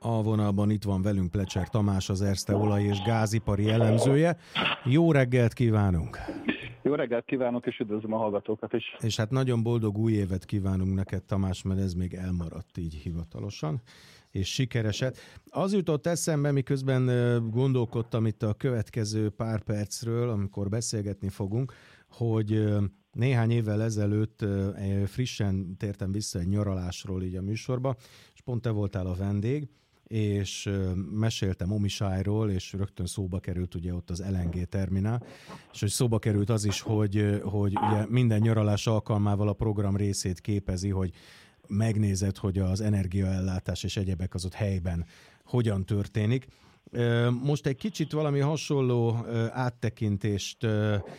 A vonalban itt van velünk Plecser Tamás, az Erste olaj- és gázipari elemzője. Jó reggelt kívánunk! Jó reggelt kívánok, és üdvözlöm a hallgatókat is. És hát nagyon boldog új évet kívánunk neked, Tamás, mert ez még elmaradt így hivatalosan, és sikereset. Az jutott eszembe, miközben gondolkodtam itt a következő pár percről, amikor beszélgetni fogunk, hogy néhány évvel ezelőtt frissen tértem vissza egy nyaralásról így a műsorba, és pont te voltál a vendég, és meséltem Omisájról, és rögtön szóba került ugye ott az LNG terminál, és hogy szóba került az is, hogy ugye minden nyaralás alkalmával a program részét képezi, hogy megnézed, hogy az energiaellátás és egyebek az ott helyben hogyan történik. Most egy kicsit valami hasonló áttekintést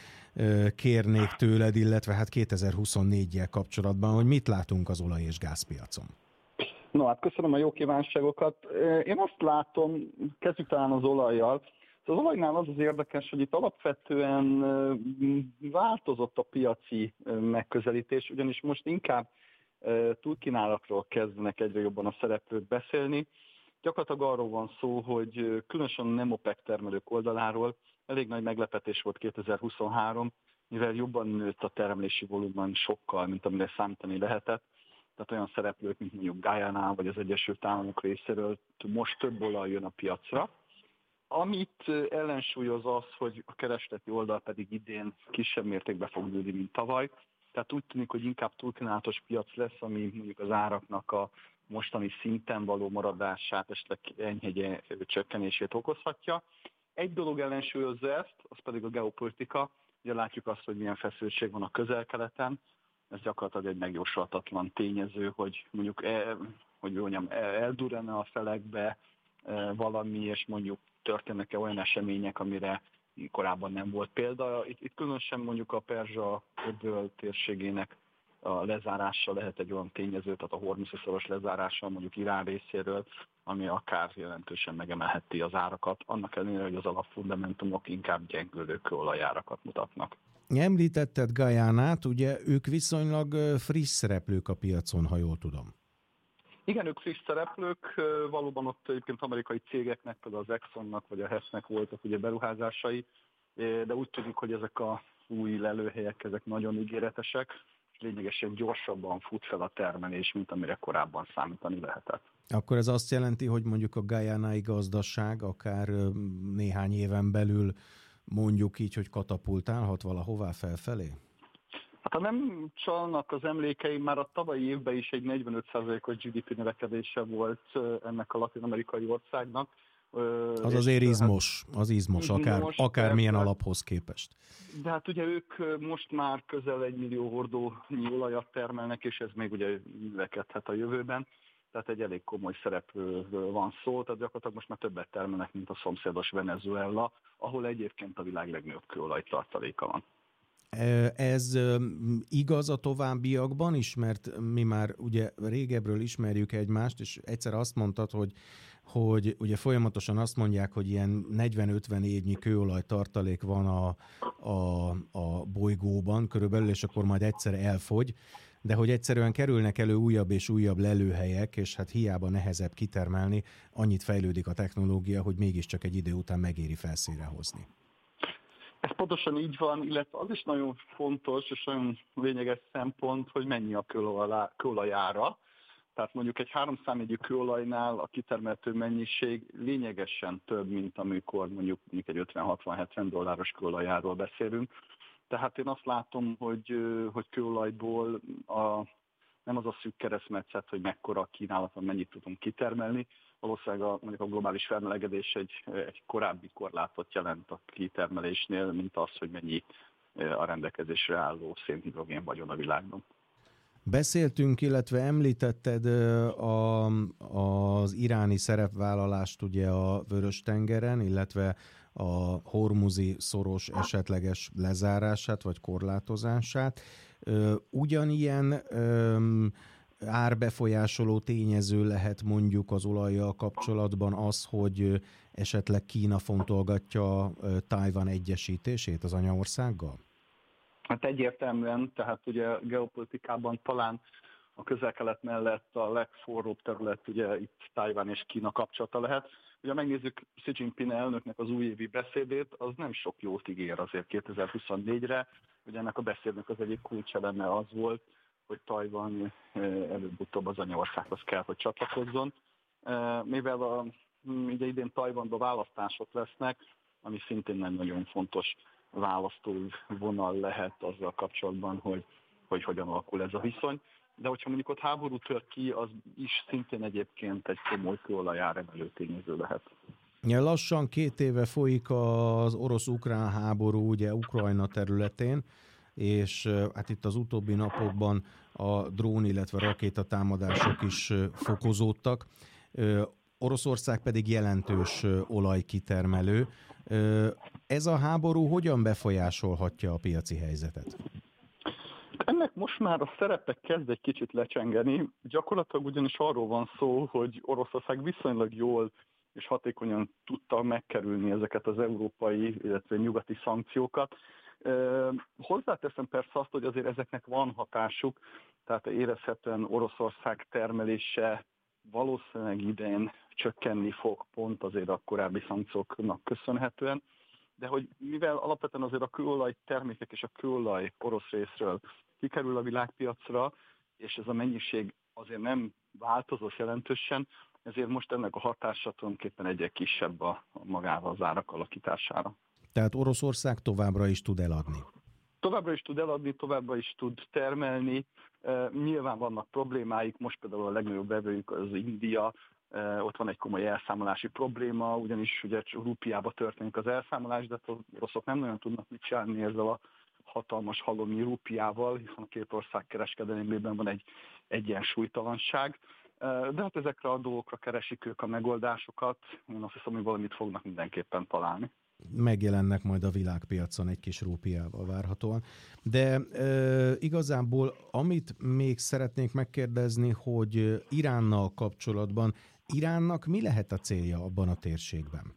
kérnék tőled, illetve hát 2024-jel kapcsolatban, hogy mit látunk az olaj- és gázpiacon. No, hát köszönöm a jó kívánságokat. Én azt látom, kezdjük talán az olajjal. Az olajnál az az érdekes, hogy itt alapvetően változott a piaci megközelítés, ugyanis most inkább túlkínálatról kezdenek egyre jobban a szereplők beszélni. Gyakorlatilag arról van szó, hogy különösen a nem OPEC termelők oldaláról elég nagy meglepetés volt 2023, mivel jobban nőtt a termelési volumen sokkal, mint amire számítani lehetett. Tehát olyan szereplők, mint mondjuk Guyana vagy az Egyesült Államok részéről most több olaj jön a piacra. Amit ellensúlyoz az, hogy a keresleti oldal pedig idén kisebb mértékben fog nőni, mint tavaly. Tehát úgy tűnik, hogy inkább túlkínálatos piac lesz, ami mondjuk az áraknak a mostani szinten való maradását, esetleg enyhe csökkenését okozhatja. Egy dolog ellensúlyozza ezt, az pedig a geopolitika. Ugye látjuk azt, hogy milyen feszültség van a Közel-Keleten. Ez gyakorlatilag egy megjósolhatatlan tényező, hogy mondjuk eldurrana a felekbe valami, és mondjuk történnek-e olyan események, amire korábban nem volt példa. Itt különösen mondjuk a Perzsa-öböl térségének a lezárása lehet egy olyan tényező, tehát a Hormuzi-szoros lezárása mondjuk Irán részéről, ami akár jelentősen megemelheti az árakat, annak ellenére, hogy az alapfundamentumok inkább gyengülő kőolajárakat mutatnak. Említetted Guyanát, ugye ők viszonylag friss szereplők a piacon, ha jól tudom. Igen, ők friss szereplők, valóban ott egyébként amerikai cégeknek, például az Exxonnak vagy a Hessnek voltak ugye beruházásai, de úgy tűnik, hogy ezek a új lelőhelyek, ezek nagyon ígéretesek, és lényegesen gyorsabban fut fel a termelés, mint amire korábban számítani lehetett. Akkor ez azt jelenti, hogy mondjuk a guyanai gazdaság akár néhány éven belül mondjuk így, hogy katapultálhat valahová felfelé? Hát ha nem csalnak az emlékeim, már a tavalyi évben is egy 45%-os GDP növekedése volt ennek a latin-amerikai országnak. Az azért izmos, akármilyen alaphoz képest. De hát ugye ők most már közel 1 millió hordónyi olajat termelnek, és ez még ugye növekedhet a jövőben. Tehát egy elég komoly szereplőről van szó, tehát gyakorlatilag most már többet termelnek, mint a szomszédos Venezuela, ahol egyébként a világ legnagyobb kőolaj tartaléka van. Ez igaz a továbbiakban is, mert mi már ugye régebről ismerjük egymást, és egyszer azt mondtad, hogy ugye folyamatosan azt mondják, hogy ilyen 40-50 évnyi kőolaj tartalék van a bolygóban körülbelül, és akkor majd egyszer elfogy, de hogy egyszerűen kerülnek elő újabb és újabb lelőhelyek, és hát hiába nehezebb kitermelni, annyit fejlődik a technológia, hogy mégiscsak egy idő után megéri felszínre hozni. Ez pontosan így van, illetve az is nagyon fontos és nagyon lényeges szempont, hogy mennyi a kőolajára. Tehát mondjuk egy 3 számjegyű kőolajnál a kitermelhető mennyiség lényegesen több, mint amikor mondjuk egy 50-60-70 dolláros kőolajáról beszélünk. Tehát én azt látom, hogy kőolajból nem az a szűk keresztmetszet, hogy mekkora kínálaton mennyit tudunk kitermelni. Valószínűleg mondjuk a globális felmelegedés egy korábbi korlátot jelent a kitermelésnél, mint az, hogy mennyi a rendelkezésre álló szénhidrogén vagyon a világban. Beszéltünk, illetve említetted az iráni szerepvállalást ugye a Vörös-tengeren, illetve a Hormuzi-szoros esetleges lezárását vagy korlátozását. Ugyanilyen árbefolyásoló tényező lehet mondjuk az olajjal kapcsolatban az, hogy esetleg Kína fontolgatja Tajvan egyesítését az anyaországgal? Hát egyértelműen, tehát ugye geopolitikában talán a Közel-Kelet mellett a legforróbb terület, ugye itt Tajvan és Kína kapcsolata lehet. Ugye megnézzük Xi Jinping elnöknek az újévi beszédét, az nem sok jót ígér azért 2024-re. Ugye ennek a beszédnek az egyik kulcseleme az volt, hogy Tajvan előbb-utóbb az anyaországhoz kell, hogy csatlakozzon. Mivel ugye idén Tajvanban választások lesznek, ami szintén nem nagyon fontos választóvonal lehet azzal kapcsolatban, hogy hogyan alakul ez a viszony. De hogyha mondjuk ott háború tör ki, az is szintén egyébként egy komoly kőolajáremelő tényező lehet. Ja, lassan 2 éve folyik az orosz-ukrán háború ugye Ukrajna területén, és hát itt az utóbbi napokban a drón, illetve rakétatámadások is fokozódtak. Oroszország pedig jelentős olajkitermelő. Ez a háború hogyan befolyásolhatja a piaci helyzetet? Ennek most már a szerepe kezd egy kicsit lecsengeni. Gyakorlatilag ugyanis arról van szó, hogy Oroszország viszonylag jól és hatékonyan tudta megkerülni ezeket az európai, illetve nyugati szankciókat. Hozzáteszem persze azt, hogy azért ezeknek van hatásuk, tehát érezhetően Oroszország termelése valószínűleg idén csökkenni fog pont azért a korábbi szankcióknak köszönhetően, de hogy mivel alapvetően azért a kőolaj termékek és a kőolaj orosz részről kikerül a világpiacra, és ez a mennyiség azért nem változott jelentősen, ezért most ennek a hatása tulajdonképpen egyre kisebb a magával az árak alakítására. Tehát Oroszország továbbra is tud eladni? Továbbra is tud eladni, továbbra is tud termelni. Nyilván vannak problémáik, most például a legnagyobb vevőjük az India, ott van egy komoly elszámolási probléma, ugyanis ugye rúpiába történik az elszámolás, de az oroszok nem nagyon tudnak mit csinálni ezzel a hatalmas halomnyi rúpiával, hiszen a két ország kereskedelmében van egy egyensúlytalanság. De hát ezekre a dolgokra keresik ők a megoldásokat, én azt hiszem, hogy valamit fognak mindenképpen találni. Megjelennek majd a világpiacon egy kis rúpiával várhatóan. De igazából amit még szeretnék megkérdezni, hogy Iránnal kapcsolatban, Iránnak mi lehet a célja abban a térségben?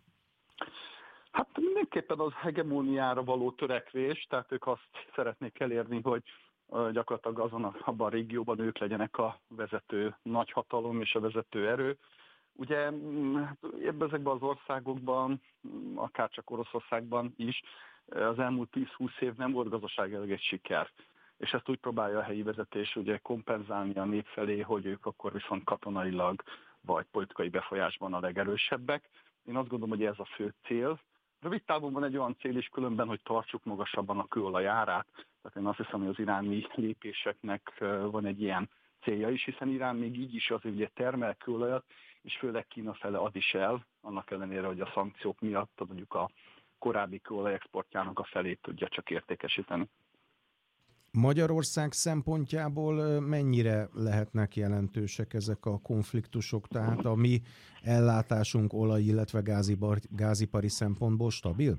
Hát mindenképpen az hegemóniára való törekvés, tehát ők azt szeretnék elérni, hogy gyakorlatilag abban a régióban ők legyenek a vezető nagyhatalom és a vezető erő. Ugye ezekben az országokban, akár csak Oroszországban is, az elmúlt 10-20 év nem volt gazdaságilag egy siker. És ezt úgy próbálja a helyi vezetés ugye kompenzálni a nép felé, hogy ők akkor viszont katonailag vagy politikai befolyásban a legerősebbek. Én azt gondolom, hogy ez a fő cél. Rövid távon van egy olyan cél is különben, hogy tartsuk magasabban a kőolaj árát. Tehát én azt hiszem, hogy az iráni lépéseknek van egy ilyen célja is, hiszen Irán még így is azért ugye termel kőolajat, és főleg Kína fele ad is el, annak ellenére, hogy a szankciók miatt mondjuk a korábbi kőolaj exportjának a felét tudja csak értékesíteni. Magyarország szempontjából mennyire lehetnek jelentősek ezek a konfliktusok? Tehát a mi ellátásunk olaj, illetve gázipari szempontból stabil?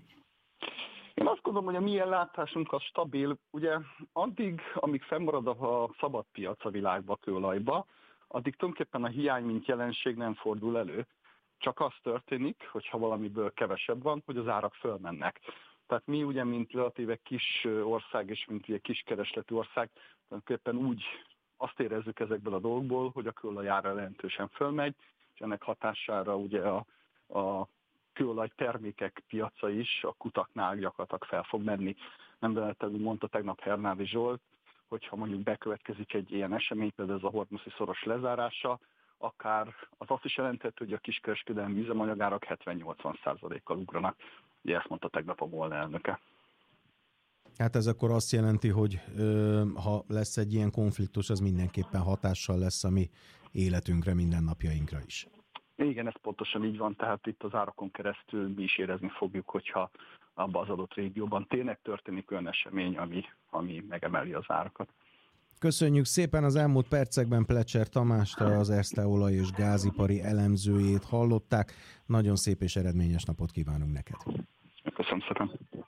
Én azt gondolom, hogy a mi ellátásunk az stabil. Ugye addig, amíg fennmarad a szabad piac a világba, kőolajba, addig tulajdonképpen a hiány, mint jelenség nem fordul elő. Csak az történik, hogyha valamiből kevesebb van, hogy az árak fölmennek. Tehát mi ugye, mint relatíve kis ország és mint ugye kiskeresletű ország, tulajdonképpen úgy azt érezzük ezekből a dolgokból, hogy a kőolaj ára jelentősen fölmegy, és ennek hatására ugye a kőolaj termékek piaca is a kutaknál gyakorlatilag fel fog menni. Nem véletlenül mondta tegnap Hernádi Zsolt, hogyha mondjuk bekövetkezik egy ilyen esemény, például ez a hormuzdi szoros lezárása, akár az azt is jelenthető, hogy a kiskereskedelmi üzemanyagárak 70-80%-kal ugranak. Ugye ezt mondta tegnap a MOL elnöke. Hát ez akkor azt jelenti, hogy ha lesz egy ilyen konfliktus, az mindenképpen hatással lesz a mi életünkre, mindennapjainkra is. Igen, ez pontosan így van, tehát itt az árakon keresztül mi is érezni fogjuk, hogyha abban az adott régióban tényleg történik olyan esemény, ami megemeli az árakat. Köszönjük szépen, az elmúlt percekben Plecser Tamást, az Erste olaj- és gázipari elemzőjét hallották. Nagyon szép és eredményes napot kívánunk neked. Köszönöm szépen.